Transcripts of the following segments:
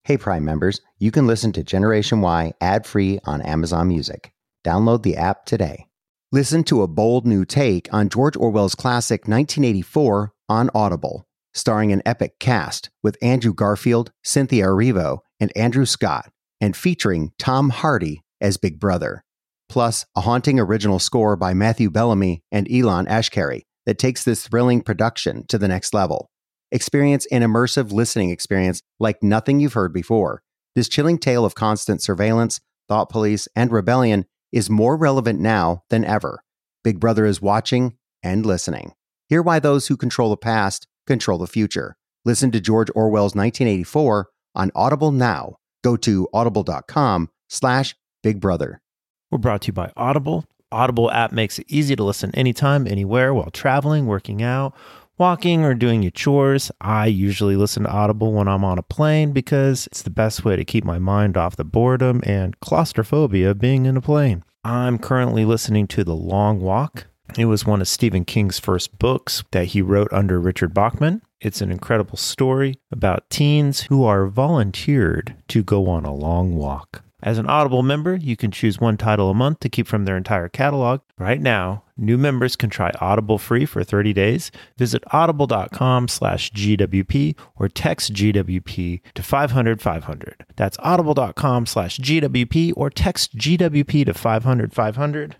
Hey Prime members, you can listen to Generation Y ad-free on Amazon Music. Download the app today. Listen to a bold new take on George Orwell's classic 1984 on Audible, starring an epic cast with Andrew Garfield, Cynthia Erivo, and Andrew Scott, and featuring Tom Hardy as Big Brother. Plus, a haunting original score by Matthew Bellamy and Elon Ashkari that takes this thrilling production to the next level. Experience an immersive listening experience like nothing you've heard before. This chilling tale of constant surveillance, thought police, and rebellion is more relevant now than ever. Big Brother is watching and listening. Hear why those who control the past control the future. Listen to George Orwell's 1984 on Audible now. Go to audible.com/Big Brother. We're brought to you by Audible. Audible app makes it easy to listen anytime, anywhere, while traveling, working out, walking, or doing your chores. I usually listen to Audible when I'm on a plane because it's the best way to keep my mind off the boredom and claustrophobia of being in a plane. I'm currently listening to The Long Walk. It was one of Stephen King's first books that he wrote under Richard Bachman. It's an incredible story about teens who are volunteered to go on a long walk. As an Audible member, you can choose one title a month to keep from their entire catalog. Right now, new members can try Audible free for 30 days. Visit audible.com/GWP or text GWP to 500-500. That's audible.com/GWP or text GWP to 500-500.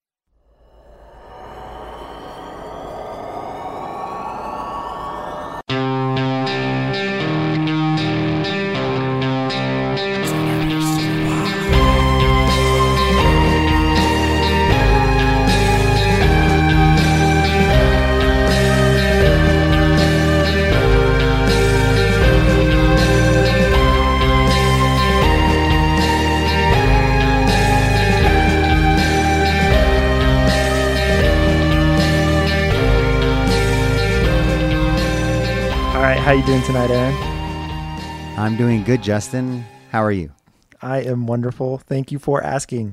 How you doing tonight, Aaron? I'm doing good, Justin. How are you? I am wonderful. Thank you for asking.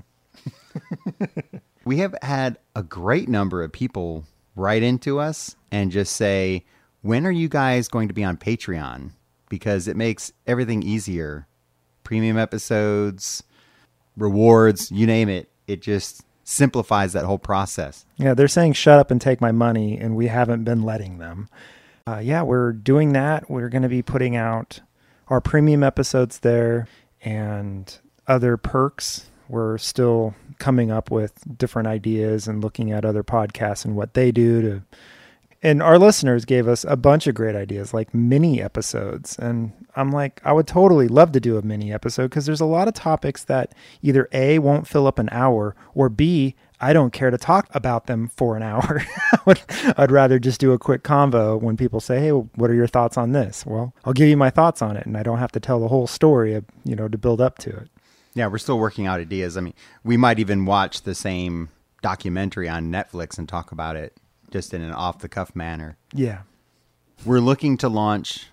We have had a great number of people write into us and just say, when are you guys going to be on Patreon? Because it makes everything easier. Premium episodes, rewards, you name it. It just simplifies that whole process. Yeah, they're saying shut up and take my money, and we haven't been letting them. Yeah, we're doing that. We're going to be putting out our premium episodes there and other perks. We're still coming up with different ideas and looking at other podcasts and what they do. And our listeners gave us a bunch of great ideas, like mini episodes. And I'm like, I would totally love to do a mini episode because there's a lot of topics that either A, won't fill up an hour, or B, I don't care to talk about them for an hour. I'd rather just do a quick convo when people say, hey, what are your thoughts on this? Well, I'll give you my thoughts on it, and I don't have to tell the whole story, to build up to it. Yeah, we're still working out ideas. I mean, we might even watch the same documentary on Netflix and talk about it just in an off-the-cuff manner. Yeah. We're looking to launch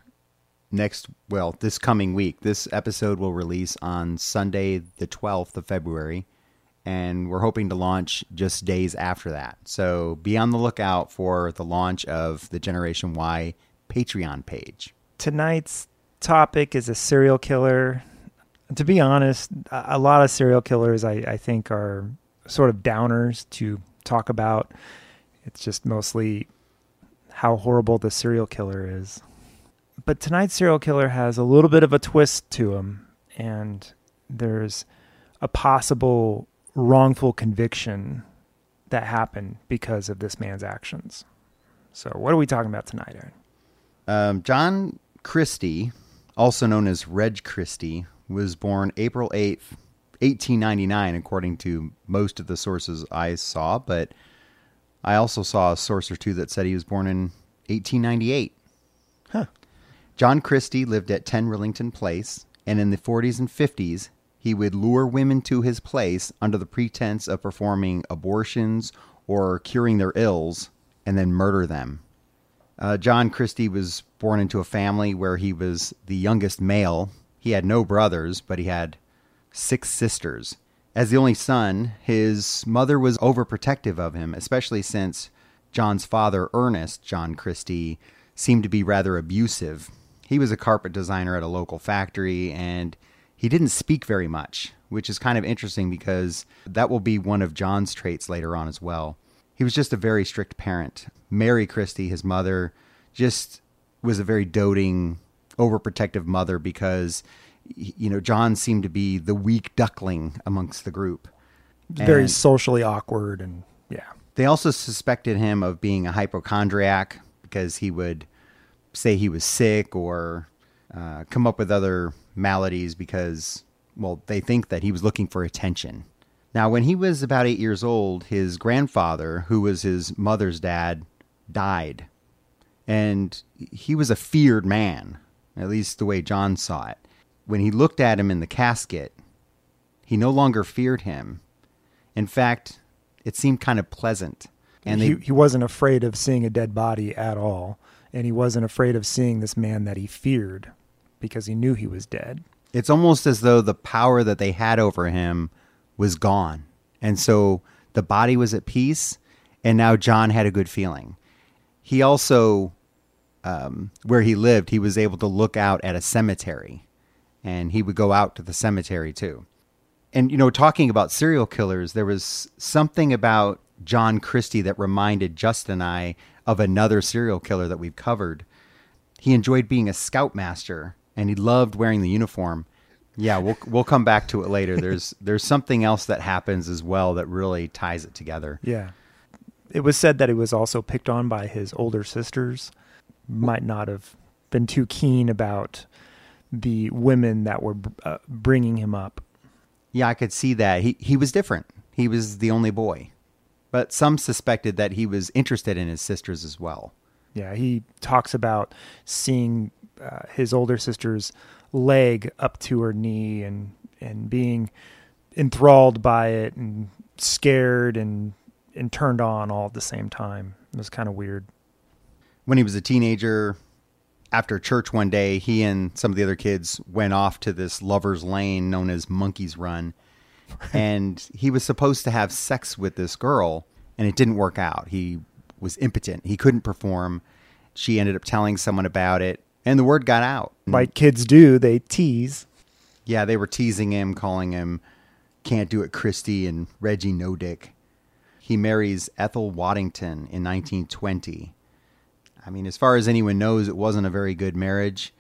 this coming week. This episode will release on Sunday, the 12th of February. And we're hoping to launch just days after that. So be on the lookout for the launch of the Generation Y Patreon page. Tonight's topic is a serial killer. To be honest, a lot of serial killers I think are sort of downers to talk about. It's just mostly how horrible the serial killer is. But tonight's serial killer has a little bit of a twist to him. And there's a possible wrongful conviction that happened because of this man's actions. So what are we talking about tonight, Aaron? John Christie, also known as Reg Christie, was born April 8th, 1899, according to most of the sources I saw, but I also saw a source or two that said he was born in 1898. Huh. John Christie lived at 10 Rillington Place, and in the 40s and 50s, he would lure women to his place under the pretense of performing abortions or curing their ills and then murder them. John Christie was born into a family where he was the youngest male. He had no brothers, but he had 6 sisters. As the only son, his mother was overprotective of him, especially since John's father, Ernest John Christie, seemed to be rather abusive. He was a carpet designer at a local factory, and he didn't speak very much, which is kind of interesting because that will be one of John's traits later on as well. He was just a very strict parent. Mary Christie, his mother, just was a very doting, overprotective mother because, John seemed to be the weak duckling amongst the group. Very socially awkward, and yeah. They also suspected him of being a hypochondriac because he would say he was sick or come up with other maladies because, they think that he was looking for attention. Now, when he was about 8 years old, his grandfather, who was his mother's dad, died. And he was a feared man, at least the way John saw it. When he looked at him in the casket, he no longer feared him. In fact, it seemed kind of pleasant. And he wasn't afraid of seeing a dead body at all. And he wasn't afraid of seeing this man that he feared because he knew he was dead. It's almost as though the power that they had over him was gone. And so the body was at peace, and now John had a good feeling. He also, where he lived, he was able to look out at a cemetery, and he would go out to the cemetery too. And, talking about serial killers, there was something about John Christie that reminded Justin and I of another serial killer that we've covered. He enjoyed being a scoutmaster, and he loved wearing the uniform. Yeah, we'll come back to it later. There's something else that happens as well that really ties it together. Yeah. It was said that he was also picked on by his older sisters. Might not have been too keen about the women that were bringing him up. Yeah, I could see that. He was different. He was the only boy. But some suspected that he was interested in his sisters as well. Yeah, he talks about seeing his older sister's leg up to her knee and being enthralled by it and scared and turned on all at the same time. It was kind of weird. When he was a teenager, after church one day, he and some of the other kids went off to this lover's lane known as Monkey's Run. And he was supposed to have sex with this girl, and it didn't work out. He was impotent. He couldn't perform. She ended up telling someone about it, and the word got out. Like kids do, they tease. Yeah, they were teasing him, calling him Can't Do It Christie and Reggie No Dick. He marries Ethel Waddington in 1920. I mean, as far as anyone knows, it wasn't a very good marriage.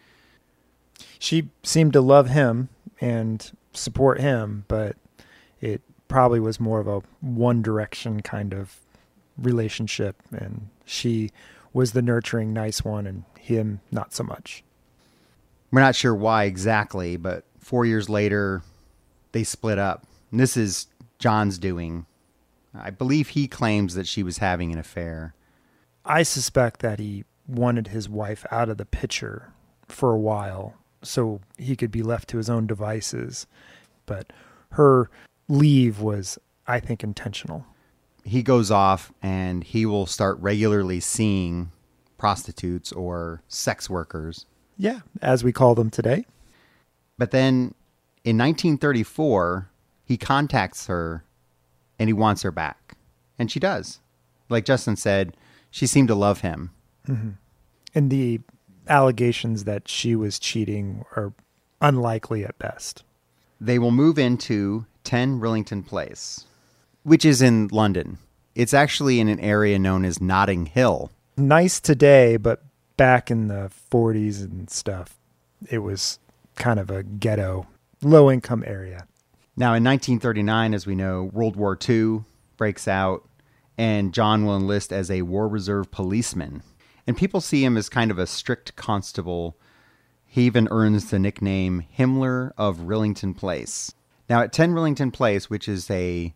She seemed to love him and support him, but it probably was more of a one direction kind of relationship, and she was the nurturing, nice one, and him not so much. We're not sure why exactly, but 4 years later, they split up. And this is John's doing. I believe he claims that she was having an affair. I suspect that he wanted his wife out of the picture for a while so he could be left to his own devices. But her leave was, I think, intentional. He goes off and he will start regularly seeing prostitutes or sex workers. Yeah, as we call them today. But then in 1934, he contacts her and he wants her back. And she does. Like Justin said, she seemed to love him. Mm-hmm. And the allegations that she was cheating are unlikely at best. They will move into 10 Rillington Place, which is in London. It's actually in an area known as Notting Hill. Nice today, but back in the 40s and stuff, it was kind of a ghetto, low-income area. Now, in 1939, as we know, World War II breaks out, and John will enlist as a War Reserve policeman. And people see him as kind of a strict constable. He even earns the nickname Himmler of Rillington Place. Now, at 10 Rillington Place, which is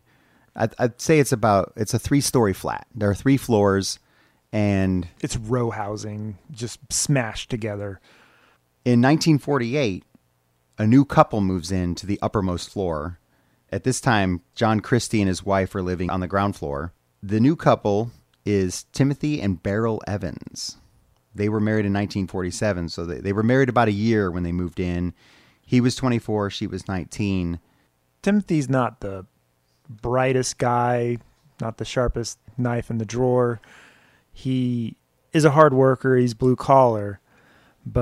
I'd say it's a 3-story flat. There are 3 floors, and it's row housing, just smashed together. In 1948, a new couple moves in to the uppermost floor. At this time, John Christie and his wife are living on the ground floor. The new couple is Timothy and Beryl Evans. They were married in 1947, so they were married about a year when they moved in. He was 24, she was 19. Timothy's not the brightest guy, not the sharpest knife in the drawer. He is a hard worker, he's blue collar, but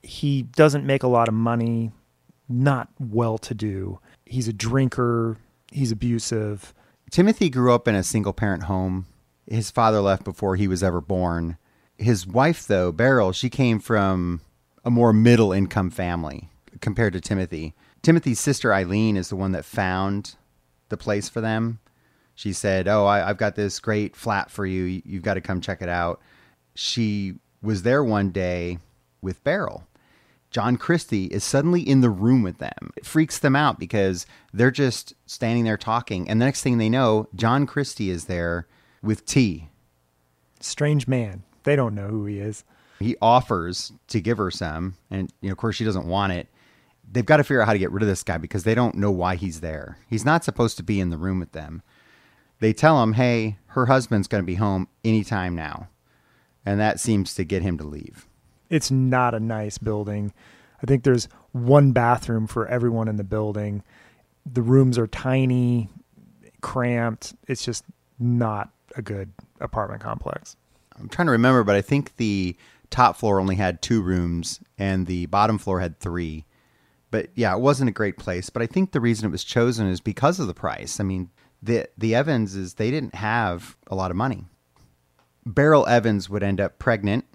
He doesn't make a lot of money, not well-to-do. He's a drinker. He's abusive. Timothy grew up in a single-parent home. His father left before he was ever born. His wife, though, Beryl, she came from a more middle-income family compared to Timothy. Timothy's sister, Eileen, is the one that found the place for them. She said, I've got this great flat for you. You've got to come check it out. She was there one day with Beryl. John Christie is suddenly in the room with them. It freaks them out because they're just standing there talking. And the next thing they know, John Christie is there with tea. Strange man. They don't know who he is. He offers to give her some. And, of course, she doesn't want it. They've got to figure out how to get rid of this guy because they don't know why he's there. He's not supposed to be in the room with them. They tell him, hey, her husband's going to be home anytime now. And that seems to get him to leave. It's not a nice building. I think there's one bathroom for everyone in the building. The rooms are tiny, cramped. It's just not a good apartment complex. I'm trying to remember, but I think the top floor only had 2 rooms and the bottom floor had 3. But yeah, it wasn't a great place. But I think the reason it was chosen is because of the price. I mean, the Evanses, they didn't have a lot of money. Beryl Evans would end up pregnant,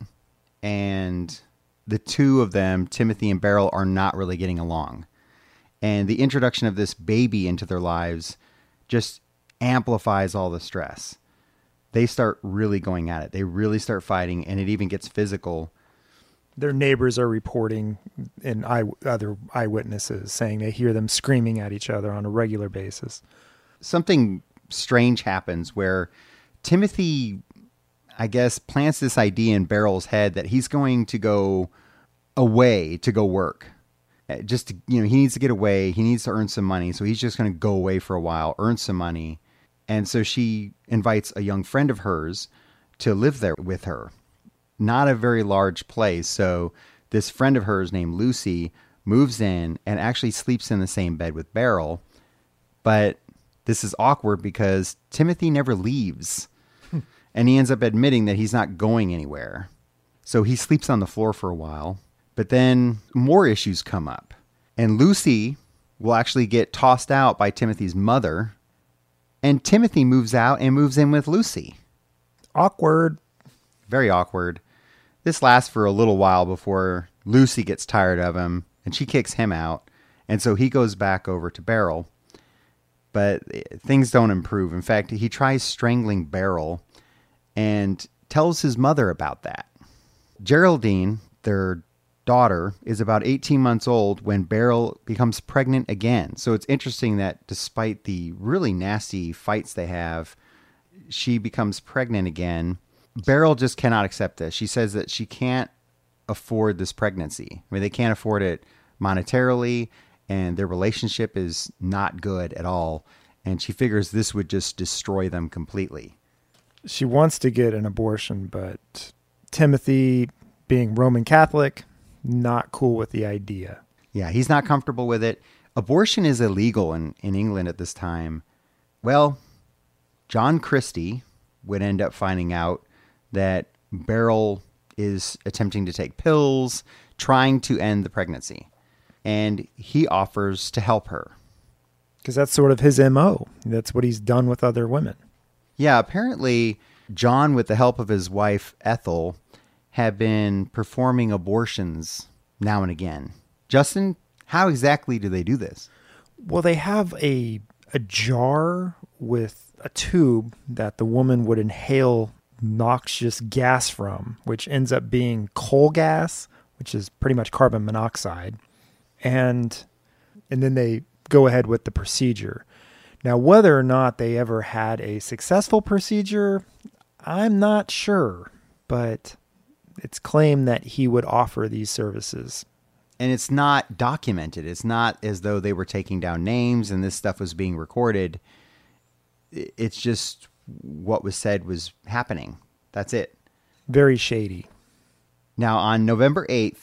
and the two of them, Timothy and Beryl, are not really getting along. And the introduction of this baby into their lives just amplifies all the stress. They start really going at it. They really start fighting, and it even gets physical. Their neighbors are reporting, and other eyewitnesses saying they hear them screaming at each other on a regular basis. Something strange happens where Timothy, I guess, plants this idea in Beryl's head that he's going to go away to go work. Just to, he needs to get away. He needs to earn some money. So he's just going to go away for a while, earn some money. And so she invites a young friend of hers to live there with her. Not a very large place. So this friend of hers named Lucy moves in and actually sleeps in the same bed with Beryl. But this is awkward because Timothy never leaves. And he ends up admitting that he's not going anywhere. So he sleeps on the floor for a while. But then more issues come up. And Lucy will actually get tossed out by Timothy's mother. And Timothy moves out and moves in with Lucy. Awkward. Very awkward. This lasts for a little while before Lucy gets tired of him. And she kicks him out. And so he goes back over to Beryl. But things don't improve. In fact, he tries strangling Beryl and tells his mother about that. Geraldine, their daughter, is about 18 months old when Beryl becomes pregnant again. So it's interesting that despite the really nasty fights they have, she becomes pregnant again. Beryl just cannot accept this. She says that she can't afford this pregnancy. I mean, they can't afford it monetarily, and their relationship is not good at all. And she figures this would just destroy them completely. She wants to get an abortion, but Timothy, being Roman Catholic, not cool with the idea. Yeah, he's not comfortable with it. Abortion is illegal in England at this time. Well, John Christie would end up finding out that Beryl is attempting to take pills, trying to end the pregnancy. And he offers to help her. Because that's sort of his MO. That's what he's done with other women. Yeah, apparently John, with the help of his wife, Ethel, have been performing abortions now and again. Justin, how exactly do they do this? Well, they have a jar with a tube that the woman would inhale noxious gas from, which ends up being coal gas, which is pretty much carbon monoxide. And then they go ahead with the procedure. Now, whether or not they ever had a successful procedure, I'm not sure, but it's claimed that he would offer these services. And it's not documented. It's not as though they were taking down names and this stuff was being recorded. It's just what was said was happening. That's it. Very shady. Now, on November 8th,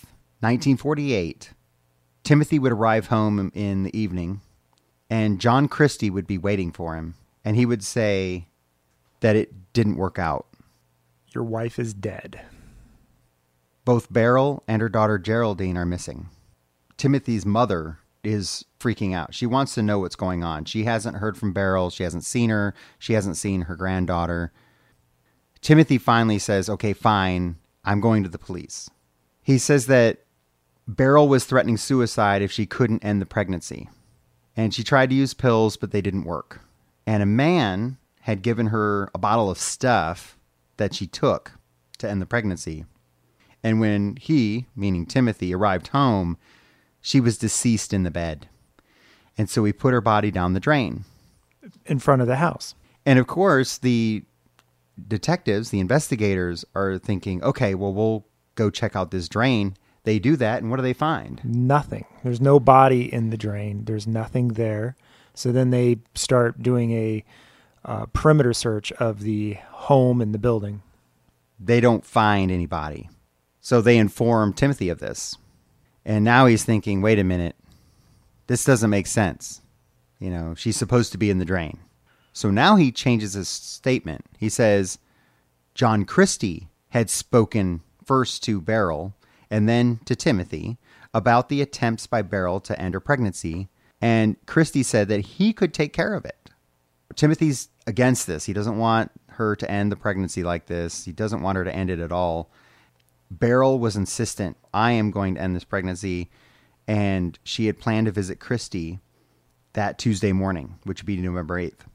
1948, Timothy would arrive home in the evening, and John Christie would be waiting for him. And he would say that it didn't work out. Your wife is dead. Both Beryl and her daughter Geraldine are missing. Timothy's mother is freaking out. She wants to know what's going on. She hasn't heard from Beryl. She hasn't seen her. She hasn't seen her granddaughter. Timothy finally says, okay, fine, I'm going to the police. He says that Beryl was threatening suicide if she couldn't end the pregnancy. And she tried to use pills, but they didn't work. And a man had given her a bottle of stuff that she took to end the pregnancy. And when he, meaning Timothy, arrived home, she was deceased in the bed. And so he put her body down the drain. In front of the house. And of course, the detectives, the investigators, are thinking, okay, well, we'll go check out this drain. They do that, and what do they find? Nothing. There's no body in the drain. There's nothing there. So then they start doing a perimeter search of the home and the building. They don't find any body. So they inform Timothy of this. And now he's thinking, wait a minute, this doesn't make sense. You know, she's supposed to be in the drain. So now he changes his statement. He says John Christie had spoken first to Beryl and then to Timothy about the attempts by Beryl to end her pregnancy. And Christie said that he could take care of it. Timothy's against this. He doesn't want her to end the pregnancy like this. He doesn't want her to end it at all. Beryl was insistent, I am going to end this pregnancy. And she had planned to visit Christie that Tuesday morning, which would be November 8th.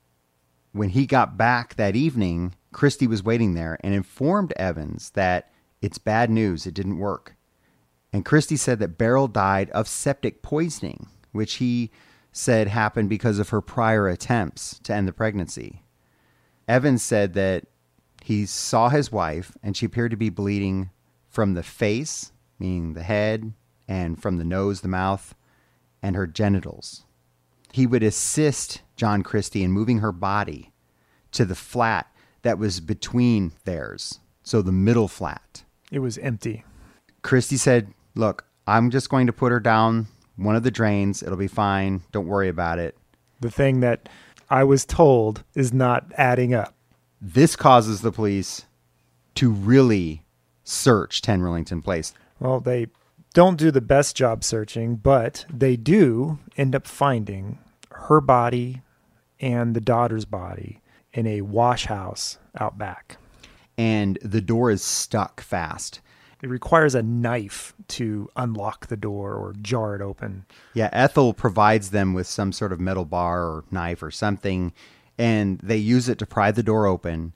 When he got back that evening, Christie was waiting there and informed Evans that it's bad news, it didn't work. And Christie said that Beryl died of septic poisoning, which he said happened because of her prior attempts to end the pregnancy. Evans said that he saw his wife and she appeared to be bleeding from the face, meaning the head, and from the nose, the mouth, and her genitals. He would assist John Christie in moving her body to the flat that was between theirs, so the middle flat. It was empty. Christie said, look, I'm just going to put her down one of the drains. It'll be fine. Don't worry about it. The thing that I was told is not adding up. This causes the police to really search 10 Rillington Place. Well, they don't do the best job searching, but they do end up finding her body and the daughter's body in a wash house out back. And the door is stuck fast. It requires a knife to unlock the door or jar it open. Yeah, Ethel provides them with some sort of metal bar or knife or something, and they use it to pry the door open.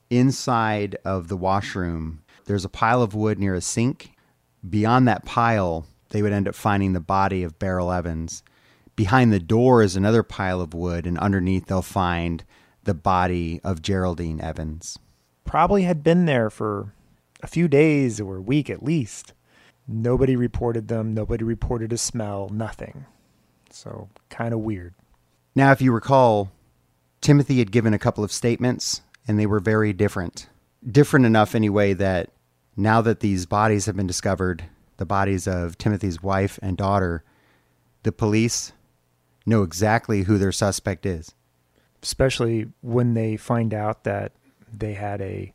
Inside of the washroom, there's a pile of wood near a sink. Beyond that pile, they would end up finding the body of Beryl Evans. Behind the door is another pile of wood, and underneath they'll find the body of Geraldine Evans. Probably had been there for a few days or a week at least. Nobody reported them. Nobody reported a smell. Nothing. So kind of weird. Now, if you recall, Timothy had given a couple of statements, and they were very different. Different enough anyway that now that these bodies have been discovered, the bodies of Timothy's wife and daughter, the police know exactly who their suspect is. Especially when they find out that they had a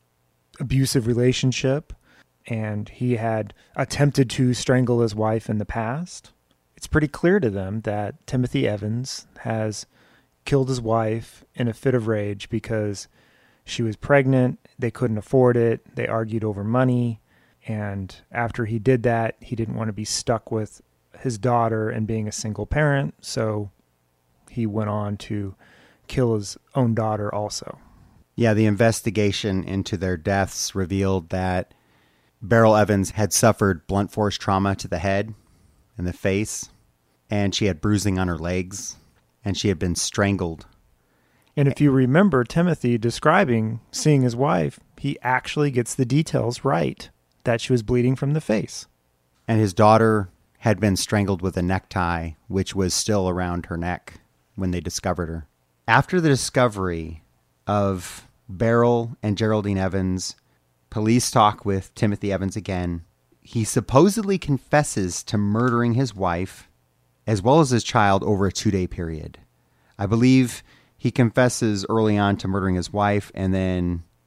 abusive relationship and he had attempted to strangle his wife in the past. It's pretty clear to them that Timothy Evans has killed his wife in a fit of rage because she was pregnant, they couldn't afford it, they argued over money, and after he did that, he didn't want to be stuck with his daughter and being a single parent, so he went on to kill his own daughter also. Yeah, the investigation into their deaths revealed that Beryl Evans had suffered blunt force trauma to the head and the face, and she had bruising on her legs, and she had been strangled. And if you remember Timothy describing seeing his wife, he actually gets the details right, that she was bleeding from the face. And his daughter had been strangled with a necktie, which was still around her neck when they discovered her. After the discovery of Beryl and Geraldine Evans, police talk with Timothy Evans again. He supposedly confesses to murdering his wife as well as his child over a 2-day period. I believe he confesses early on to murdering his wife, and then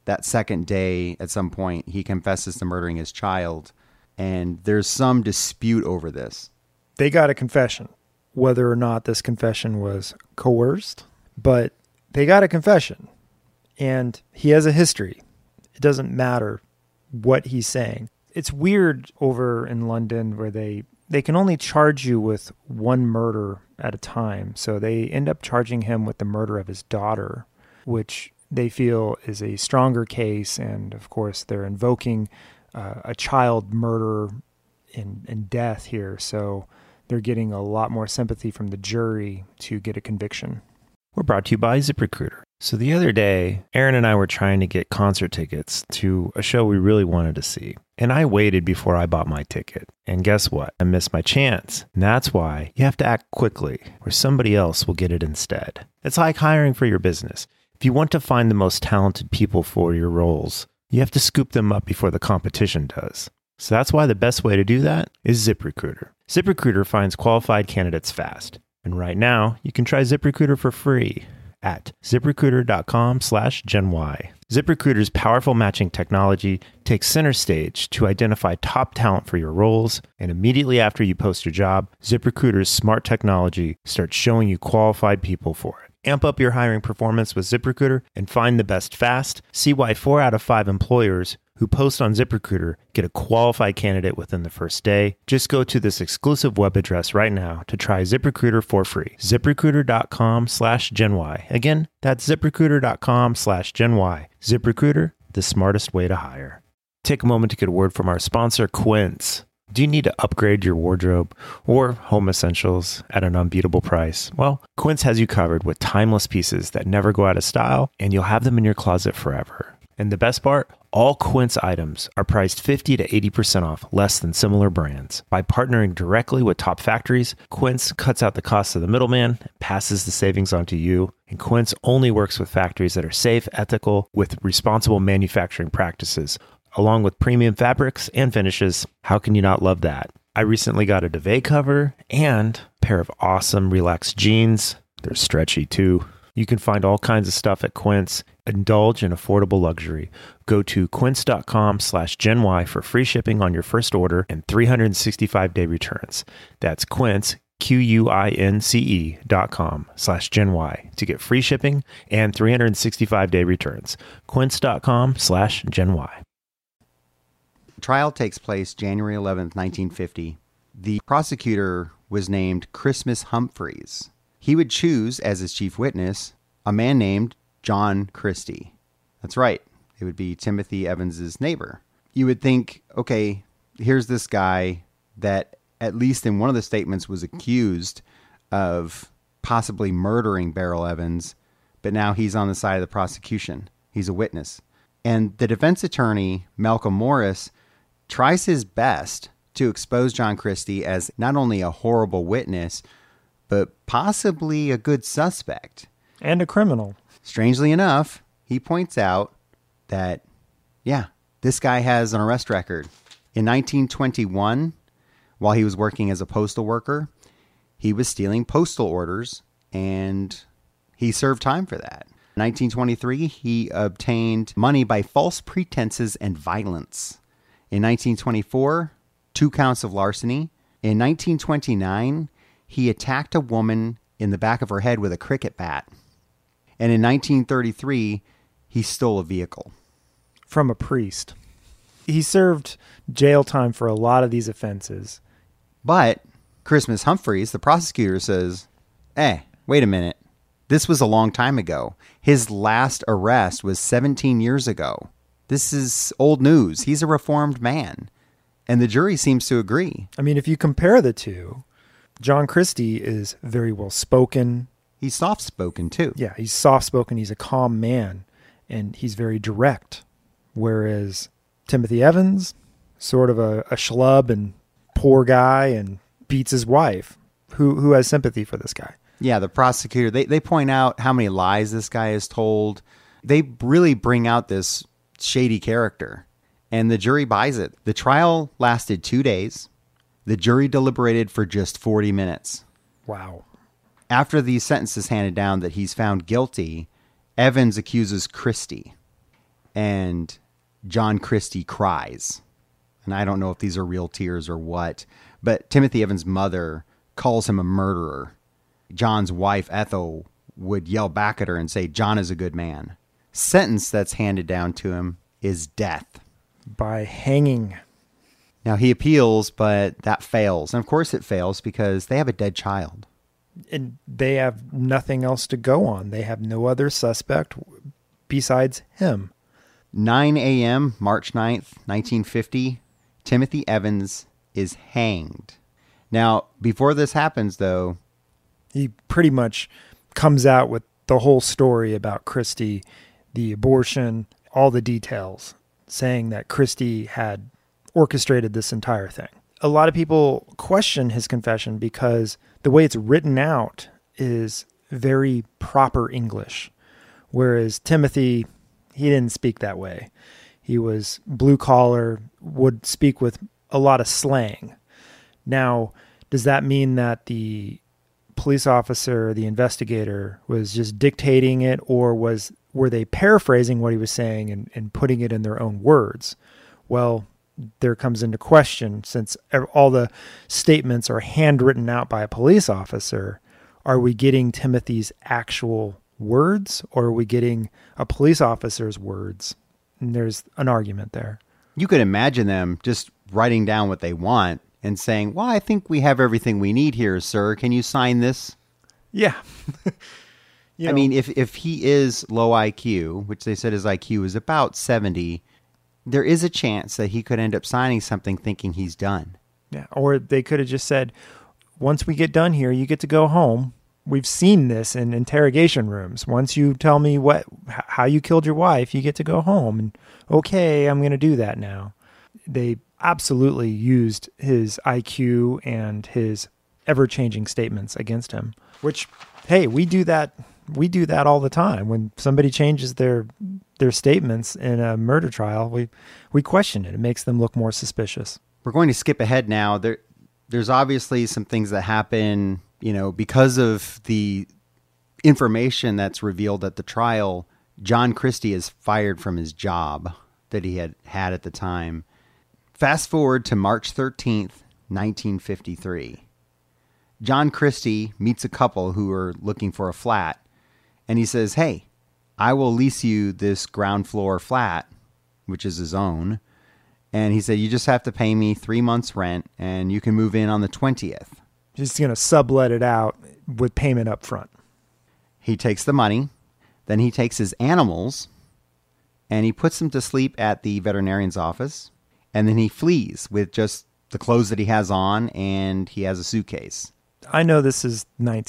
that second day, at some point, he confesses to murdering his child. And there's some dispute over this. They got a confession, whether or not this confession was coerced, but they got a confession. And he has a history. It doesn't matter what he's saying. It's weird over in London where they can only charge you with one murder at a time. So they end up charging him with the murder of his daughter, which they feel is a stronger case. And of course, they're invoking a child murder and death here. So they're getting a lot more sympathy from the jury to get a conviction. We're brought to you by ZipRecruiter. So the other day, Aaron and I were trying to get concert tickets to a show we really wanted to see. And I waited before I bought my ticket. And guess what? I missed my chance. And that's why you have to act quickly, or somebody else will get it instead. It's like hiring for your business. If you want to find the most talented people for your roles, you have to scoop them up before the competition does. So that's why the best way to do that is ZipRecruiter. ZipRecruiter finds qualified candidates fast. And right now, you can try ZipRecruiter for free at ZipRecruiter.com/GenY. ZipRecruiter's powerful matching technology takes center stage to identify top talent for your roles. And immediately after you post your job, ZipRecruiter's smart technology starts showing you qualified people for it. Amp up your hiring performance with ZipRecruiter and find the best fast. See why 4 out of 5 employers who post on ZipRecruiter get a qualified candidate within the first day. Just go to this exclusive web address right now to try ZipRecruiter for free. ZipRecruiter.com/GenY. Again, that's ZipRecruiter.com/GenY. ZipRecruiter, the smartest way to hire. Take a moment to get a word from our sponsor, Quince. Do you need to upgrade your wardrobe or home essentials at an unbeatable price? Well, Quince has you covered with timeless pieces that never go out of style, and you'll have them in your closet forever. And the best part? All Quince items are priced 50 to 80% off less than similar brands. By partnering directly with top factories, Quince cuts out the cost of the middleman and passes the savings on to you. And Quince only works with factories that are safe, ethical, with responsible manufacturing practices, along with premium fabrics and finishes. How can you not love that? I recently got a duvet cover and a pair of awesome relaxed jeans. They're stretchy too. You can find all kinds of stuff at Quince. Indulge in affordable luxury. Go to quince.com/GenY for free shipping on your first order and 365-day returns. That's Quince, QUINCE.com/GenY to get free shipping and 365-day returns. Quince.com/GenY. The trial takes place January 11th, 1950. The prosecutor was named Christmas Humphreys. He would choose as his chief witness a man named John Christie. That's right. It would be Timothy Evans's neighbor. You would think, okay, here's this guy that at least in one of the statements was accused of possibly murdering Beryl Evans, but now he's on the side of the prosecution. He's a witness. And the defense attorney, Malcolm Morris, tries his best to expose John Christie as not only a horrible witness, but possibly a good suspect. And a criminal. Strangely enough, he points out that, this guy has an arrest record. In 1921, while he was working as a postal worker, he was stealing postal orders, and he served time for that. In 1923, he obtained money by false pretenses and violence. In 1924, 2 counts of larceny. In 1929, he attacked a woman in the back of her head with a cricket bat. And in 1933, he stole a vehicle. From a priest. He served jail time for a lot of these offenses. But Christmas Humphreys, the prosecutor, says, wait a minute. This was a long time ago. His last arrest was 17 years ago. This is old news. He's a reformed man. And the jury seems to agree. I mean, if you compare the two, John Christie is very well spoken. He's soft-spoken, too. Yeah, he's soft-spoken. He's a calm man, and he's very direct. Whereas Timothy Evans, sort of a schlub and poor guy, and beats his wife. Who has sympathy for this guy? Yeah, the prosecutor, they point out how many lies this guy has told. They really bring out this shady character, and the jury buys it. The trial lasted 2 days. The jury deliberated for just 40 minutes. Wow. After these sentences handed down that he's found guilty, Evans accuses Christie. and John Christie cries. And I don't know if these are real tears or what, but Timothy Evans' mother calls him a murderer. John's wife, Ethel, would yell back at her and say, John is a good man. Sentence that's handed down to him is death. By hanging. Now, he appeals, but that fails. And of course it fails because they have a dead child. And they have nothing else to go on. They have no other suspect besides him. 9 a.m., March 9th, 1950, Timothy Evans is hanged. Now, before this happens, though, he pretty much comes out with the whole story about Christie, the abortion, all the details, saying that Christie had orchestrated this entire thing. A lot of people question his confession because the way it's written out is very proper English, whereas Timothy, he didn't speak that way. He was blue collar, would speak with a lot of slang. Now, does that mean that the police officer, the investigator, was just dictating it, or were they paraphrasing what he was saying and putting it in their own words? Well, there comes into question, since all the statements are handwritten out by a police officer, are we getting Timothy's actual words, or are we getting a police officer's words? And there's an argument there. You could imagine them just writing down what they want and saying, well, I think we have everything we need here, sir. Can you sign this? Yeah. I mean, if he is low IQ, which they said his IQ is about 70, there is a chance that he could end up signing something thinking he's done. Yeah. Or they could have just said, once we get done here, you get to go home. We've seen this in interrogation rooms. Once you tell me how you killed your wife, you get to go home. And okay, I'm going to do that now. They absolutely used his IQ and his ever-changing statements against him, which, hey, we do that all the time. When somebody changes their statements in a murder trial, we question it. It makes them look more suspicious. We're going to skip ahead now. There's obviously some things that happen, because of the information that's revealed at the trial. John Christie is fired from his job that he had at the time. Fast forward to March 13th, 1953. John Christie meets a couple who are looking for a flat, and he says, hey, I will lease you this ground floor flat, which is his own. And he said, you just have to pay me 3 months rent, and you can move in on the 20th. He's going to sublet it out with payment up front. He takes the money, then he takes his animals, and he puts them to sleep at the veterinarian's office, and then he flees with just the clothes that he has on, and he has a suitcase. I know this is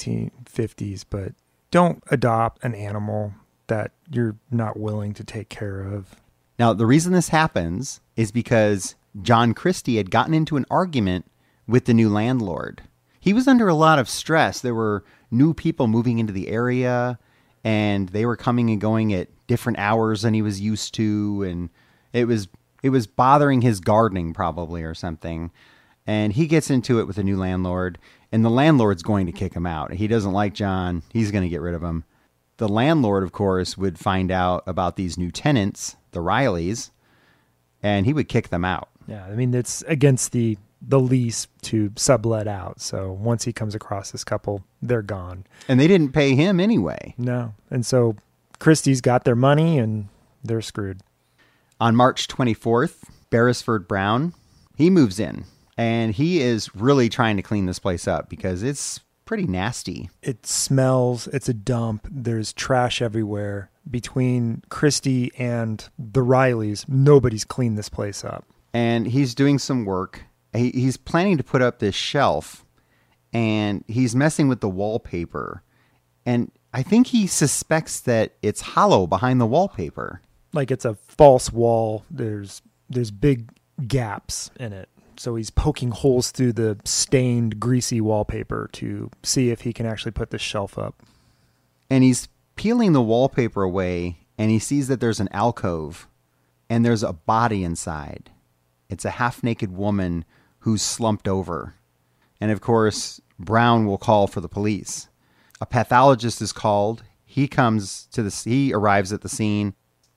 1950s, but don't adopt an animal that you're not willing to take care of. Now, the reason this happens is because John Christie had gotten into an argument with the new landlord. He was under a lot of stress. There were new people moving into the area, and they were coming and going at different hours than he was used to, and it was bothering his gardening probably or something. And he gets into it with the new landlord, and the landlord's going to kick him out. He doesn't like John. He's going to get rid of him. The landlord, of course, would find out about these new tenants, the Rileys, and he would kick them out. Yeah, I mean, it's against the lease to sublet out. So once he comes across this couple, they're gone. And they didn't pay him anyway. No. And so Christie's got their money, and they're screwed. On March 24th, Beresford Brown, he moves in, and he is really trying to clean this place up because it's pretty nasty. It smells. It's a dump. There's trash everywhere. Between Christie and the Rileys, nobody's cleaned this place up. And he's doing some work. He's planning to put up this shelf, and he's messing with the wallpaper. And I think he suspects that it's hollow behind the wallpaper. Like it's a false wall. There's big gaps in it. So he's poking holes through the stained, greasy wallpaper to see if he can actually put this shelf up. And he's peeling the wallpaper away, and he sees that there's an alcove, and there's a body inside. It's a half-naked woman who's slumped over. And of course, Brown will call for the police. A pathologist is called. He arrives at the scene.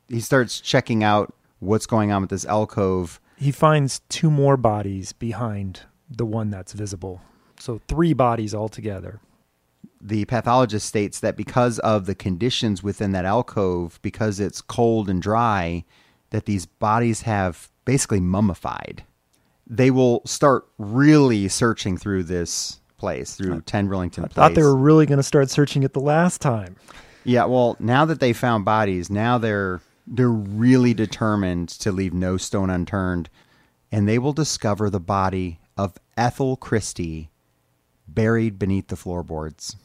he starts checking out what's going on with this alcove. He finds 2 more bodies behind the one that's visible. So 3 bodies altogether. The pathologist states that because of the conditions within that alcove, because it's cold and dry, that these bodies have basically mummified. They will start really searching through this place, through 10 Rillington Place. I thought they were really going to start searching it the last time. Yeah, well, now that they found bodies, now they're really determined to leave no stone unturned, and they will discover the body of Ethel Christie buried beneath the floorboards,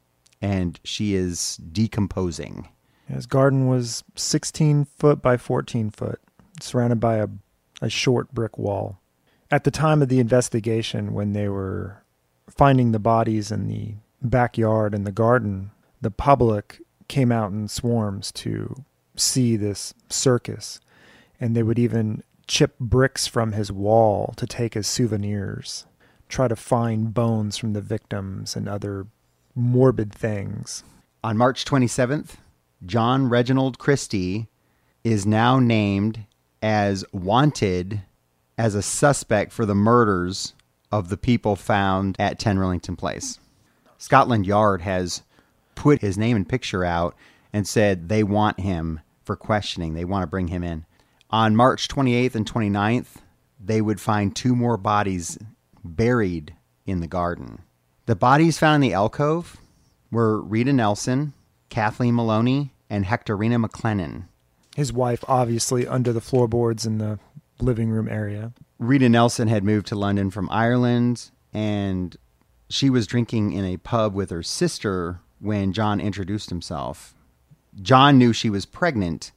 and she is decomposing. His garden was 16 foot by 14 foot, surrounded by a short brick wall. At the time of the investigation, when they were finding the bodies in the backyard and the garden, the public came out in swarms to see this circus, and they would even chip bricks from his wall to take as souvenirs, try to find bones from the victims and other morbid things. On March 27th, John Reginald Christie is now named as wanted as a suspect for the murders of the people found at 10 Rillington Place. Scotland Yard has put his name and picture out and said they want him for questioning. They want to bring him in. On March 28th and 29th, they would find 2 more bodies buried in the garden. The bodies found in the alcove were Rita Nelson, Kathleen Maloney, and Hectorina McLennan. His wife, obviously, under the floorboards in the living room area. Rita Nelson had moved to London from Ireland, and she was drinking in a pub with her sister when John introduced himself. John knew she was pregnant,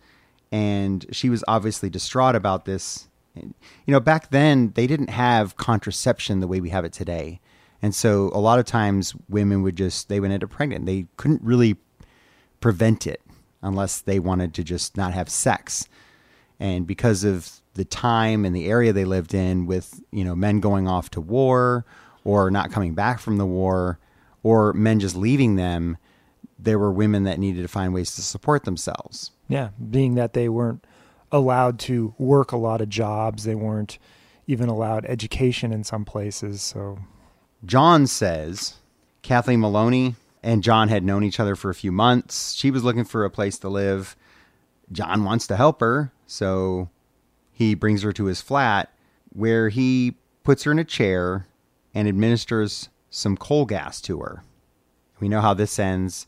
and she was obviously distraught about this. You know, back then, they didn't have contraception the way we have it today. And so a lot of times women would end up pregnant. They couldn't really prevent it unless they wanted to just not have sex. And because of the time and the area they lived in, with, men going off to war or not coming back from the war, or men just leaving them, there were women that needed to find ways to support themselves. Yeah, being that they weren't allowed to work a lot of jobs, they weren't even allowed education in some places. So John says Kathleen Maloney and John had known each other for a few months. She was looking for a place to live. John wants to help her, so he brings her to his flat, where he puts her in a chair and administers some coal gas to her. We know how this ends.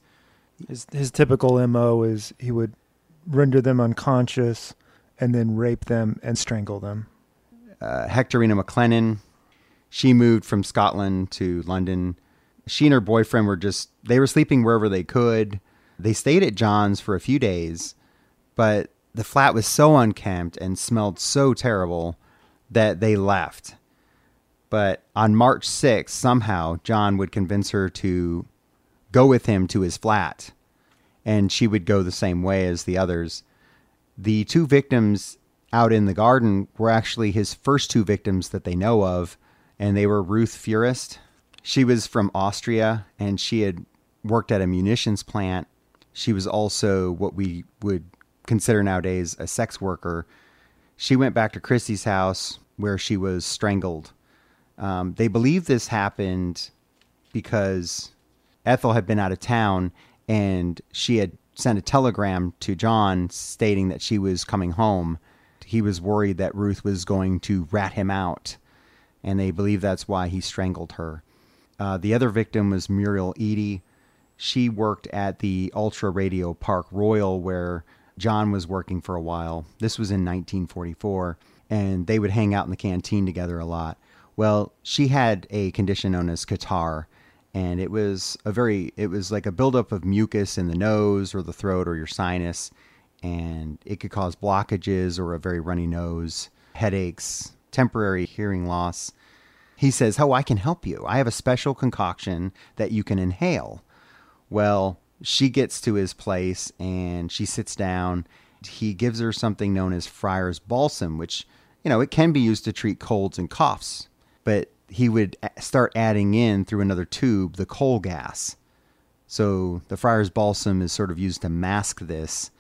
His typical MO is he would render them unconscious and then rape them and strangle them. Hectorina McLennan, she moved from Scotland to London. She and her boyfriend they were sleeping wherever they could. They stayed at John's for a few days, but the flat was so unkempt and smelled so terrible that they left. But on March 6th, somehow John would convince her to go with him to his flat, and she would go the same way as the others. The 2 victims out in the garden were actually his first 2 victims that they know of, and they were Ruth Furist. She was from Austria, and she had worked at a munitions plant. She was also what we would consider nowadays a sex worker. She went back to Christie's house where she was strangled. They believe this happened because Ethel had been out of town, and she had sent a telegram to John stating that she was coming home. He was worried that Ruth was going to rat him out, and they believe that's why he strangled her. The other victim was Muriel Eady. She worked at the Ultra Radio Park Royal, where John was working for a while. This was in 1944, and they would hang out in the canteen together a lot. Well, she had a condition known as catarrh, and it was like a buildup of mucus in the nose or the throat or your sinus, and it could cause blockages or a very runny nose, headaches, temporary hearing loss. He says, I can help you. I have a special concoction that you can inhale. Well, she gets to his place and she sits down. He gives her something known as Friar's Balsam, which, it can be used to treat colds and coughs. But he would start adding in through another tube the coal gas. So the Friar's Balsam is sort of used to mask this.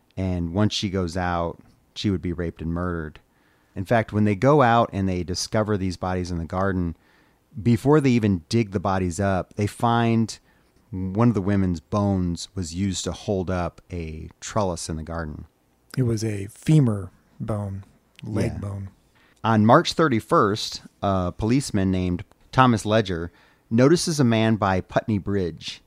And once she goes out, she would be raped and murdered. In fact, when they go out and they discover these bodies in the garden, before they even dig the bodies up, they find one of the women's bones was used to hold up a trellis in the garden. It was a femur bone, leg Yeah. bone. On March 31st, a policeman named Thomas Ledger notices a man by Putney Bridge.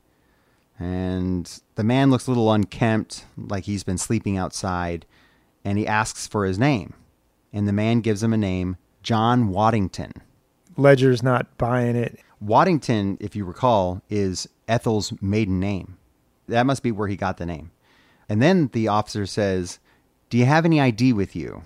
And the man looks a little unkempt, like he's been sleeping outside, and he asks for his name. And the man gives him a name, John Waddington. Ledger's not buying it. Waddington, if you recall, is Ethel's maiden name. That must be where he got the name. And then the officer says, "Do you have any ID with you?"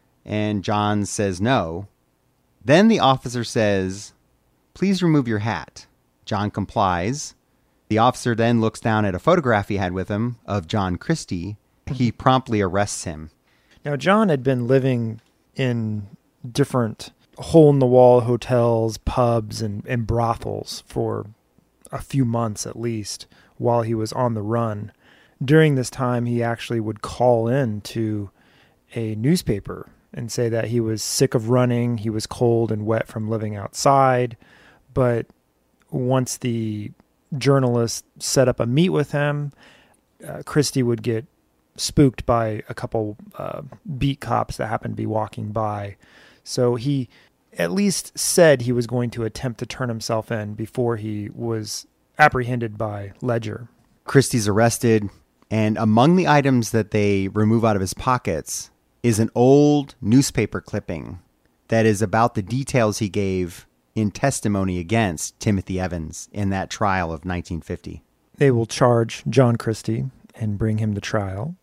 And John says no. Then the officer says, "Please remove your hat." John complies. The officer then looks down at a photograph he had with him of John Christie. He promptly arrests him. Now, John had been living in different hole-in-the-wall hotels, pubs, and brothels for a few months at least while he was on the run. During this time, he actually would call in to a newspaper and say that he was sick of running, he was cold and wet from living outside. But once the journalist set up a meet with him, Christie would get spooked by a couple beat cops that happened to be walking by. So he at least said he was going to attempt to turn himself in before he was apprehended by Ledger. Christie's arrested, and among the items that they remove out of his pockets is an old newspaper clipping that is about the details he gave in testimony against Timothy Evans in that trial of 1950. They will charge John Christie and bring him to trial.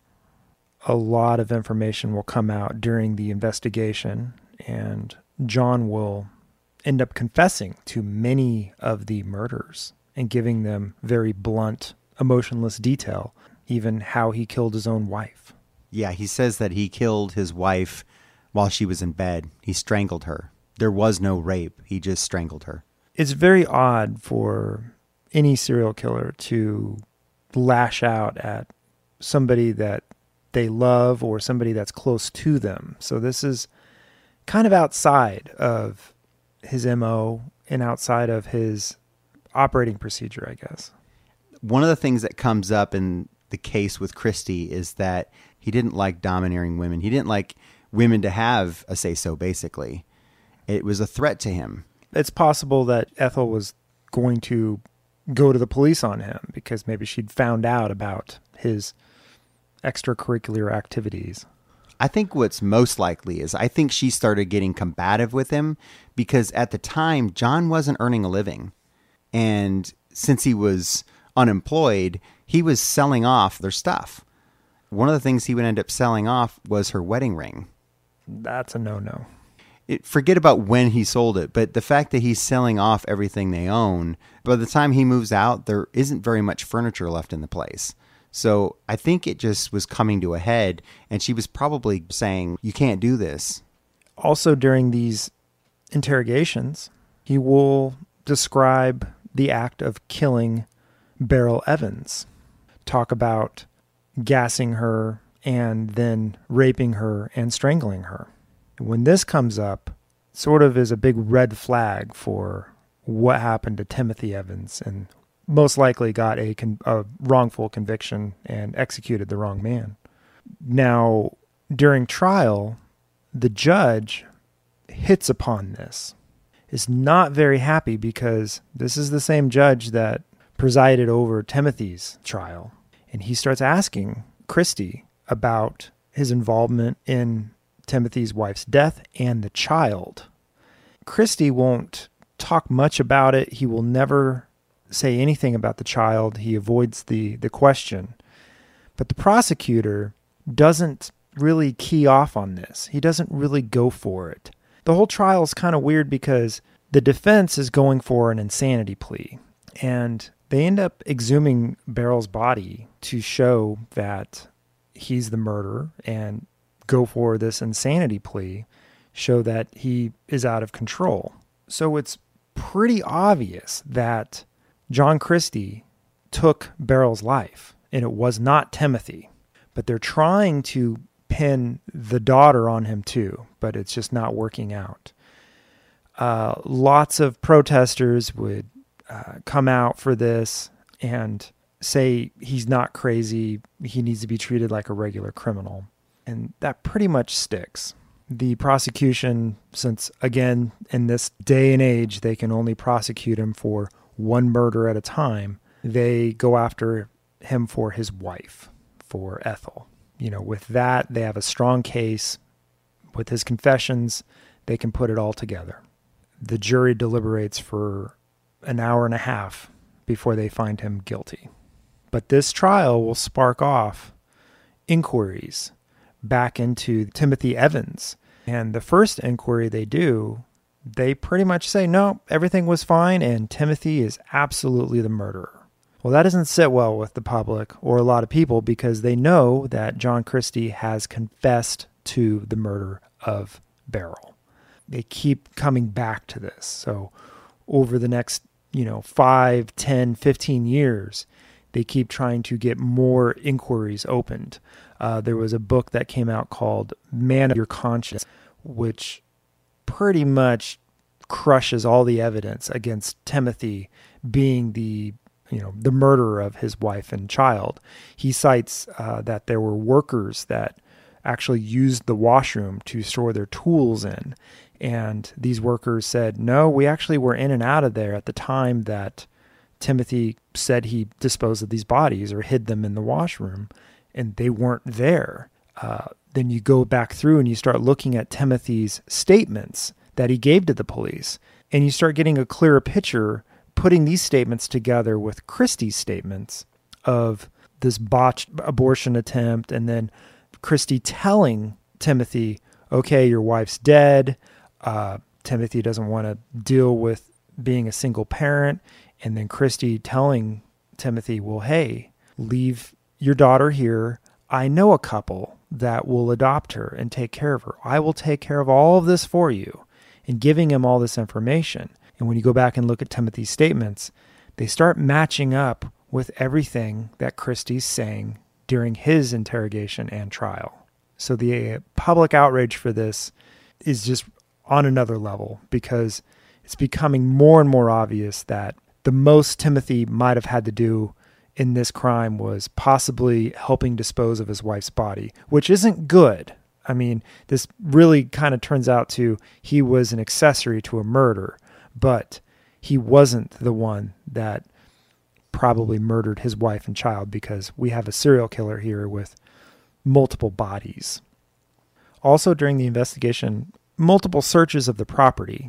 A lot of information will come out during the investigation, and John will end up confessing to many of the murders and giving them very blunt, emotionless detail, even how he killed his own wife. Yeah, he says that he killed his wife while she was in bed. He strangled her. There was no rape. He just strangled her. It's very odd for any serial killer to lash out at somebody that they love or somebody that's close to them. So this is kind of outside of his MO and outside of his operating procedure, I guess. One of the things that comes up in the case with Christie is that he didn't like domineering women. He didn't like women to have a say-so, basically. It was a threat to him. It's possible that Ethel was going to go to the police on him because maybe she'd found out about his extracurricular activities. I think what's most likely is I think she started getting combative with him because at the time, John wasn't earning a living. And since he was unemployed, he was selling off their stuff. One of the things he would end up selling off was her wedding ring. That's a no-no. Forget about when he sold it, but the fact that he's selling off everything they own, by the time he moves out, there isn't very much furniture left in the place. So I think it just was coming to a head, and she was probably saying, "You can't do this." Also, during these interrogations, he will describe the act of killing Beryl Evans, talk about gassing her and then raping her and strangling her. When this comes up, sort of is a big red flag for what happened to Timothy Evans, and most likely got a wrongful conviction and executed the wrong man. Now, during trial, the judge hits upon this, is not very happy because this is the same judge that presided over Timothy's trial. And he starts asking Christie about his involvement in Timothy's wife's death and the child. Christie won't talk much about it. He will never say anything about the child. He avoids the question. But the prosecutor doesn't really key off on this. He doesn't really go for it. The whole trial is kind of weird because the defense is going for an insanity plea. And they end up exhuming Beryl's body to show that he's the murderer and go for this insanity plea, show that he is out of control. So it's pretty obvious that John Christie took Beryl's life, and it was not Timothy. But they're trying to pin the daughter on him too, but it's just not working out. Lots of protesters would come out for this and say he's not crazy, he needs to be treated like a regular criminal. And that pretty much sticks. The prosecution, since again, in this day and age, they can only prosecute him for one murder at a time, they go after him for his wife, for Ethel. With that, they have a strong case. With his confessions, they can put it all together. The jury deliberates for an hour and a half before they find him guilty. But this trial will spark off inquiries back into Timothy Evans. And the first inquiry they do, they pretty much say, no, everything was fine and Timothy is absolutely the murderer. Well, that doesn't sit well with the public or a lot of people because they know that John Christie has confessed to the murder of Beryl. They keep coming back to this. So over the next, 5, 10, 15 years, they keep trying to get more inquiries opened. There was a book that came out called Man of Your Conscience, which pretty much crushes all the evidence against Timothy being the murderer of his wife and child. He cites that there were workers that actually used the washroom to store their tools in. And these workers said, no, we actually were in and out of there at the time that Timothy said he disposed of these bodies or hid them in the washroom, and they weren't there. Then you go back through and you start looking at Timothy's statements that he gave to the police, and you start getting a clearer picture, putting these statements together with Christie's statements of this botched abortion attempt, and then Christie telling Timothy, okay, your wife's dead. Timothy doesn't want to deal with being a single parent. And then Christie telling Timothy, well, hey, leave your daughter here. I know a couple that will adopt her and take care of her. I will take care of all of this for you, and giving him all this information. And when you go back and look at Timothy's statements, they start matching up with everything that Christie's saying during his interrogation and trial. So the public outrage for this is just on another level because it's becoming more and more obvious that the most Timothy might have had to do in this crime was possibly helping dispose of his wife's body, which isn't good. I mean, this really kind of turns out to he was an accessory to a murder, but he wasn't the one that probably murdered his wife and child because we have a serial killer here with multiple bodies. Also, during the investigation, multiple searches of the property,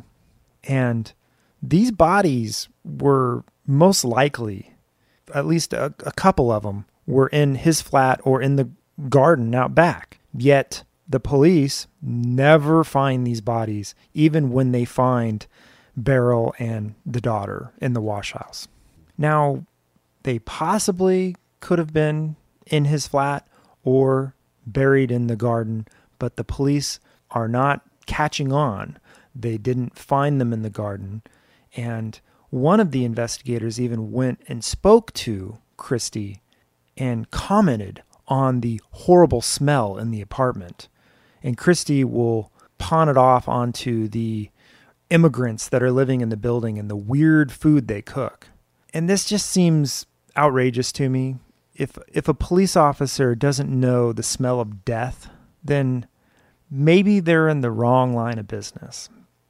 and these bodies were most likely, at least a couple of them, were in his flat or in the garden out back. Yet the police never find these bodies, even when they find Beryl and the daughter in the wash house. Now, they possibly could have been in his flat or buried in the garden, but the police are not catching on. They didn't find them in the garden. And one of the investigators even went and spoke to Christie and commented on the horrible smell in the apartment. And Christie will pawn it off onto the immigrants that are living in the building and the weird food they cook. And this just seems outrageous to me. If a police officer doesn't know the smell of death, then maybe they're in the wrong line of business.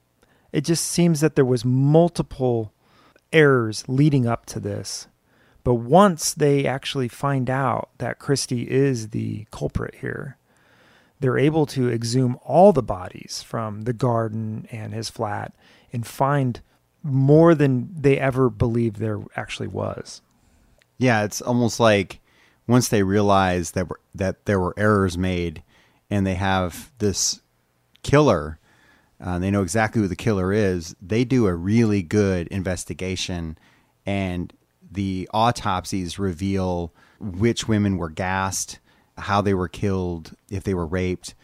It just seems that there was multiple errors leading up to this. But once they actually find out that Christie is the culprit here, they're able to exhume all the bodies from the garden and his flat and find more than they ever believed there actually was. Yeah, it's almost like once they realize that there were errors made and they have this killer, they know exactly who the killer is, they do a really good investigation, and the autopsies reveal which women were gassed, how they were killed, if they were raped,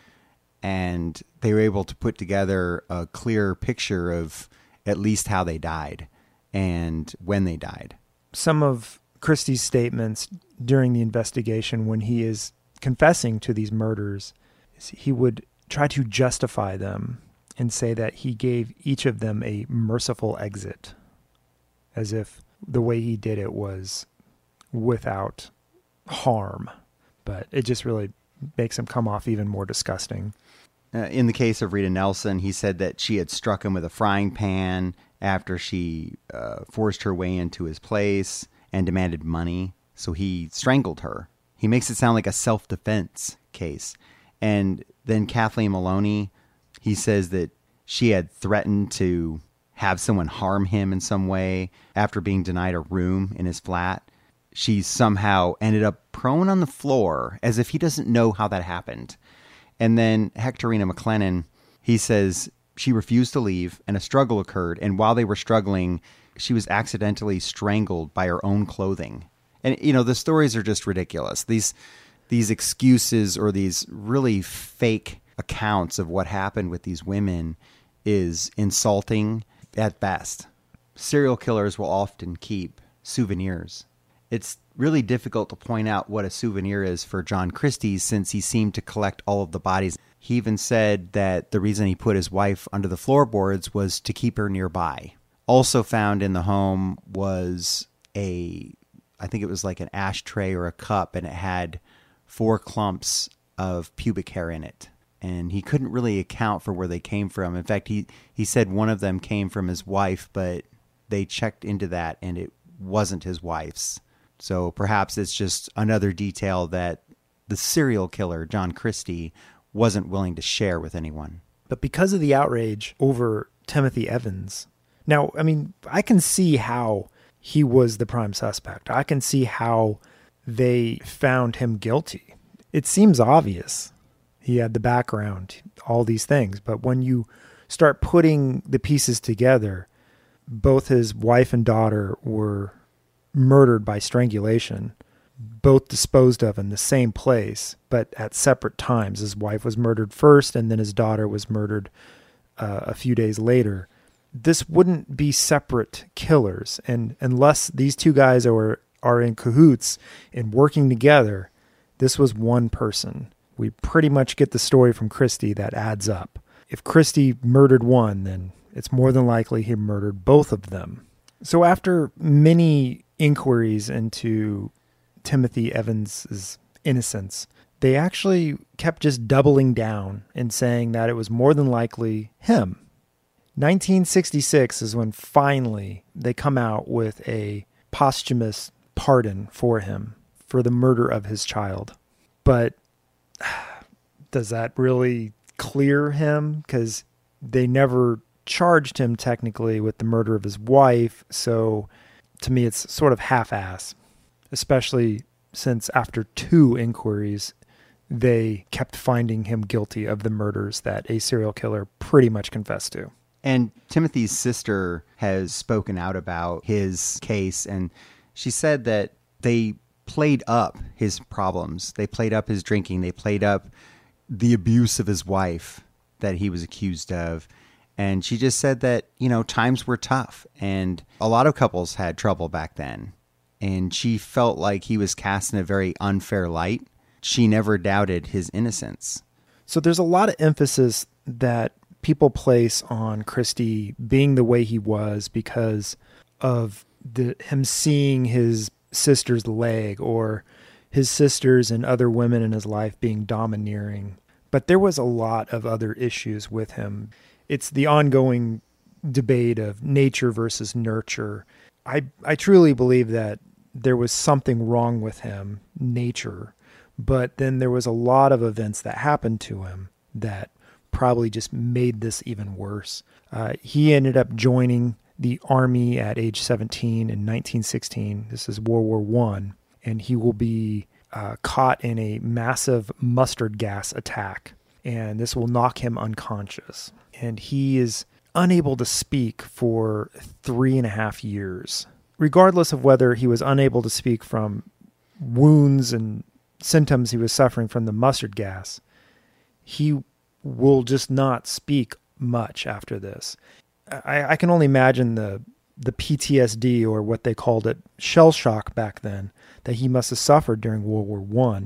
and they were able to put together a clear picture of at least how they died and when they died. Some of Christie's statements during the investigation when he is confessing to these murders, he would try to justify them and say that he gave each of them a merciful exit, as if the way he did it was without harm. But it just really makes him come off even more disgusting. In the case of Rita Nelson, he said that she had struck him with a frying pan after she forced her way into his place and demanded money. So he strangled her. He makes it sound like a self-defense case. And then Kathleen Maloney, he says that she had threatened to have someone harm him in some way after being denied a room in his flat. She somehow ended up prone on the floor as if he doesn't know how that happened. And then Hectorina McLennan, he says she refused to leave and a struggle occurred. And while they were struggling, she was accidentally strangled by her own clothing. And, you know, the stories are just ridiculous. These excuses or these really fake accounts of what happened with these women is insulting at best. Serial killers will often keep souvenirs. It's really difficult to point out what a souvenir is for John Christie since he seemed to collect all of the bodies. He even said that the reason he put his wife under the floorboards was to keep her nearby. Also found in the home was I think it was like an ashtray or a cup, and it had 4 clumps of pubic hair in it. And he couldn't really account for where they came from. In fact, he said one of them came from his wife, but they checked into that and it wasn't his wife's. So perhaps it's just another detail that the serial killer, John Christie, wasn't willing to share with anyone. But because of the outrage over Timothy Evans, now, I mean, I can see how he was the prime suspect. I can see how they found him guilty. It seems obvious. He had the background, all these things. But when you start putting the pieces together, both his wife and daughter were murdered by strangulation, both disposed of in the same place, but at separate times. His wife was murdered first, and then his daughter was murdered a few days later. This wouldn't be separate killers, and unless these two guys are in cahoots and working together, this was one person. We pretty much get the story from Christie that adds up. If Christie murdered one, then it's more than likely he murdered both of them. So after many inquiries into Timothy Evans's innocence, they actually kept just doubling down and saying that it was more than likely him. 1966 is when finally they come out with a posthumous pardon for him for the murder of his child. But does that really clear him? Because they never charged him technically with the murder of his wife. So to me, it's sort of half-ass, especially since after 2 inquiries, they kept finding him guilty of the murders that a serial killer pretty much confessed to. And Timothy's sister has spoken out about his case, and she said that they played up his problems. They played up his drinking. They played up the abuse of his wife that he was accused of. And she just said that, you know, times were tough, and a lot of couples had trouble back then. And she felt like he was cast in a very unfair light. She never doubted his innocence. So there's a lot of emphasis that people place on Christie being the way he was because of him seeing his sister's leg or his sisters and other women in his life being domineering. But there was a lot of other issues with him. It's the ongoing debate of nature versus nurture. I truly believe that there was something wrong with him, nature, but then there was a lot of events that happened to him that probably just made this even worse. He ended up joining the army at age 17 in 1916. This is World War I, and he will be caught in a massive mustard gas attack, and this will knock him unconscious. And he is unable to speak for 3.5 years. Regardless of whether he was unable to speak from wounds and symptoms he was suffering from the mustard gas, he will just not speak much after this. I can only imagine the PTSD, or what they called it, shell shock back then, that he must have suffered during World War I.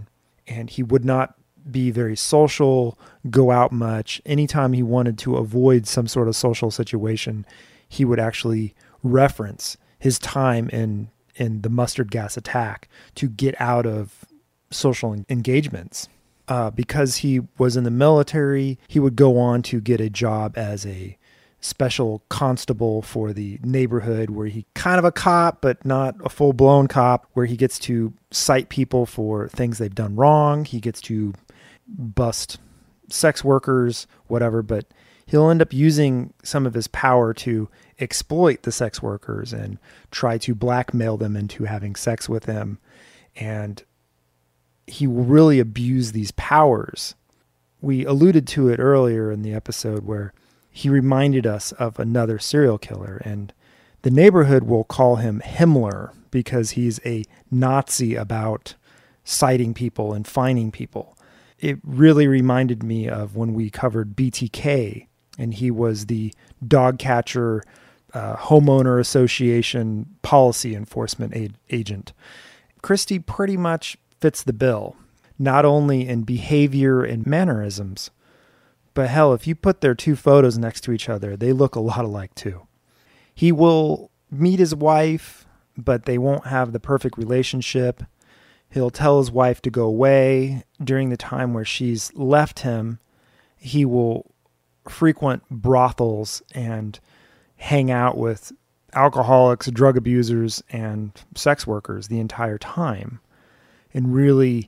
and he would not be very social, go out much. Anytime he wanted to avoid some sort of social situation, he would actually reference his time in the mustard gas attack to get out of social engagements. Because he was in the military, he would go on to get a job as a special constable for the neighborhood, where he kind of a cop, but not a full-blown cop, where he gets to cite people for things they've done wrong. He gets to bust sex workers, whatever, but he'll end up using some of his power to exploit the sex workers and try to blackmail them into having sex with him. And he will really abuse these powers. We alluded to it earlier in the episode where he reminded us of another serial killer, and the neighborhood will call him Himmler because he's a Nazi about citing people and fining people. It really reminded me of when we covered BTK, and he was the dog catcher, homeowner association policy enforcement agent. Christie pretty much fits the bill, not only in behavior and mannerisms, but hell, if you put their two photos next to each other, they look a lot alike too. He will meet his wife, but they won't have the perfect relationship. He'll tell his wife to go away. During the time where she's left him, he will frequent brothels and hang out with alcoholics, drug abusers, and sex workers the entire time, and really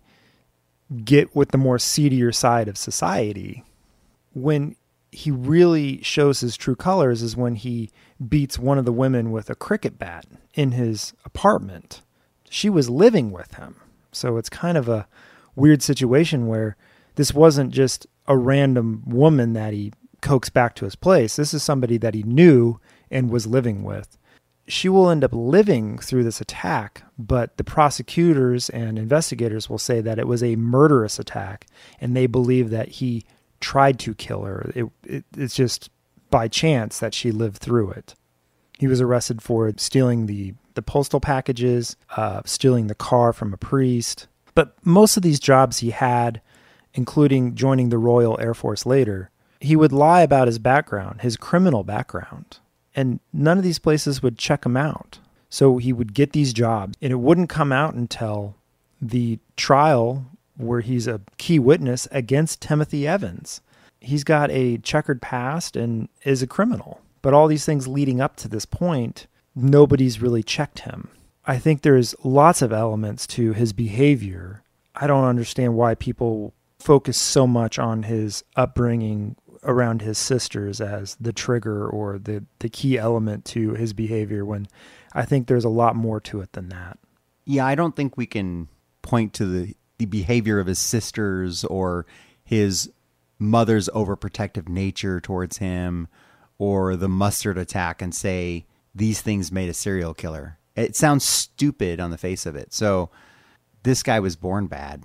get with the more seedier side of society. When he really shows his true colors is when he beats one of the women with a cricket bat in his apartment. She was living with him. So it's kind of a weird situation where this wasn't just a random woman that he coaxed back to his place. This is somebody that he knew and was living with. She will end up living through this attack, but the prosecutors and investigators will say that it was a murderous attack, and they believe that he tried to kill her. It's just by chance that she lived through it. He was arrested for stealing the postal packages, stealing the car from a priest. But most of these jobs he had, including joining the Royal Air Force later, he would lie about his background, his criminal background. And none of these places would check him out. So he would get these jobs, and it wouldn't come out until the trial where he's a key witness against Timothy Evans. He's got a checkered past and is a criminal. But all these things leading up to this point, nobody's really checked him. I think there's lots of elements to his behavior. I don't understand why people focus so much on his upbringing around his sisters as the trigger or the key element to his behavior, when I think there's a lot more to it than that. Yeah, I don't think we can point to the behavior of his sisters or his mother's overprotective nature towards him or the mustard attack and say these things made a serial killer. It sounds stupid on the face of it. So this guy was born bad.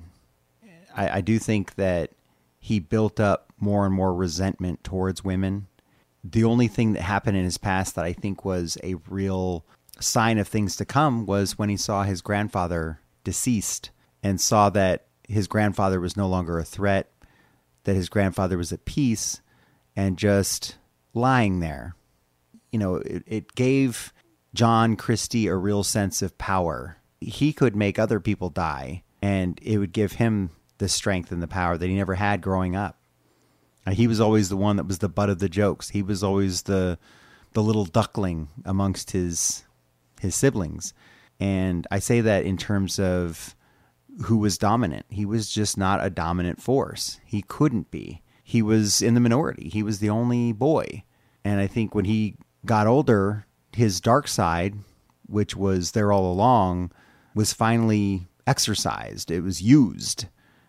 I do think that he built up more and more resentment towards women. The only thing that happened in his past that I think was a real sign of things to come was when he saw his grandfather deceased and saw that his grandfather was no longer a threat, that his grandfather was at peace and just lying there. You know, it gave John Christie a real sense of power. He could make other people die, and it would give him the strength and the power that he never had growing up. He was always the one that was the butt of the jokes. He was always the little duckling amongst his siblings. And I say that in terms of who was dominant. He was just not a dominant force. He couldn't be. He was in the minority. He was the only boy. And I think when he got older, his dark side, which was there all along, was finally exercised. It was used.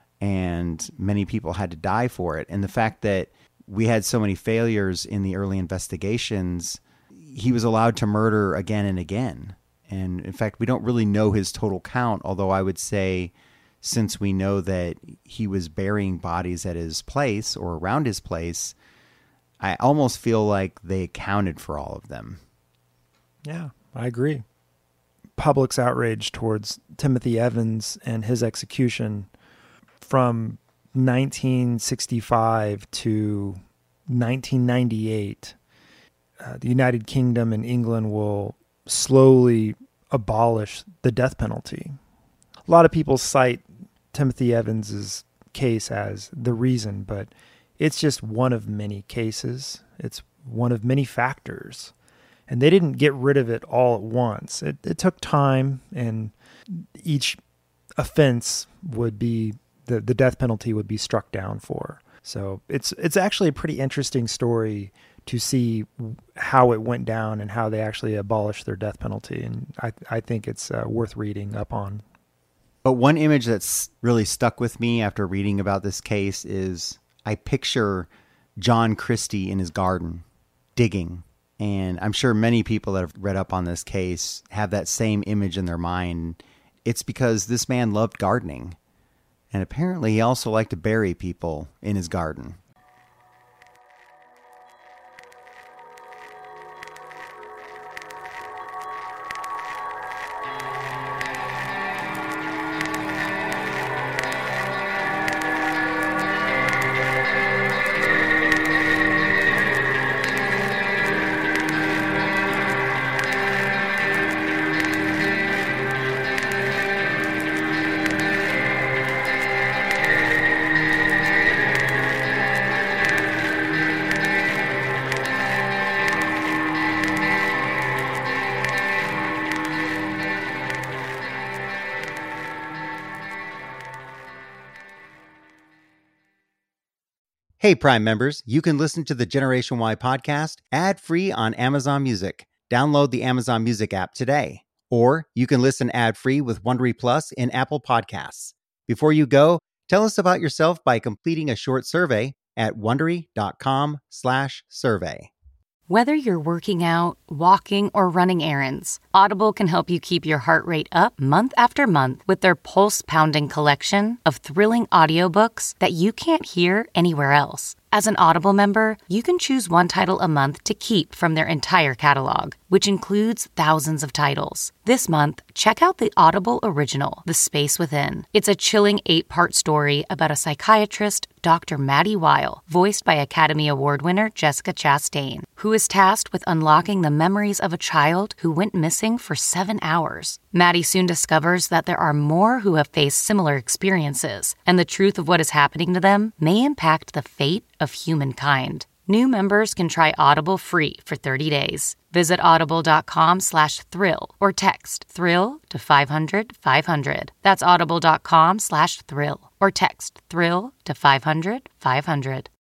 And many people had to die for it. And the fact that we had so many failures in the early investigations, he was allowed to murder again and again. And in fact, we don't really know his total count, although I would say since we know that he was burying bodies at his place or around his place, I almost feel like they accounted for all of them. Yeah, I agree. Public's outrage towards Timothy Evans and his execution from 1965 to 1998, the United Kingdom and England will slowly abolish the death penalty. A lot of people cite Timothy Evans's case as the reason, but it's just one of many cases. It's one of many factors. And they didn't get rid of it all at once. It took time, and each offense would be, the death penalty would be struck down for. So it's actually a pretty interesting story to see how it went down and how they actually abolished their death penalty. And I think it's worth reading up on. But one image that's really stuck with me after reading about this case is I picture John Christie in his garden digging. And I'm sure many people that have read up on this case have that same image in their mind. It's because this man loved gardening. And apparently he also liked to bury people in his garden. Hey, Prime members, you can listen to the Generation Y podcast ad-free on Amazon Music. Download the Amazon Music app today. Or you can listen ad-free with Wondery Plus in Apple Podcasts. Before you go, tell us about yourself by completing a short survey at Wondery.com/survey. Whether you're working out, walking, or running errands, Audible can help you keep your heart rate up month after month with their pulse-pounding collection of thrilling audiobooks that you can't hear anywhere else. As an Audible member, you can choose one title a month to keep from their entire catalog, which includes thousands of titles. This month, check out the Audible original, The Space Within. It's a chilling 8-part story about a psychiatrist, Dr. Maddie Weil, voiced by Academy Award winner Jessica Chastain, who is tasked with unlocking the memories of a child who went missing for 7 hours. Maddie soon discovers that there are more who have faced similar experiences, and the truth of what is happening to them may impact the fate of humankind. New members can try Audible free for 30 days. Visit audible.com/thrill or text thrill to 500-500. That's audible.com/thrill or text thrill to 500-500.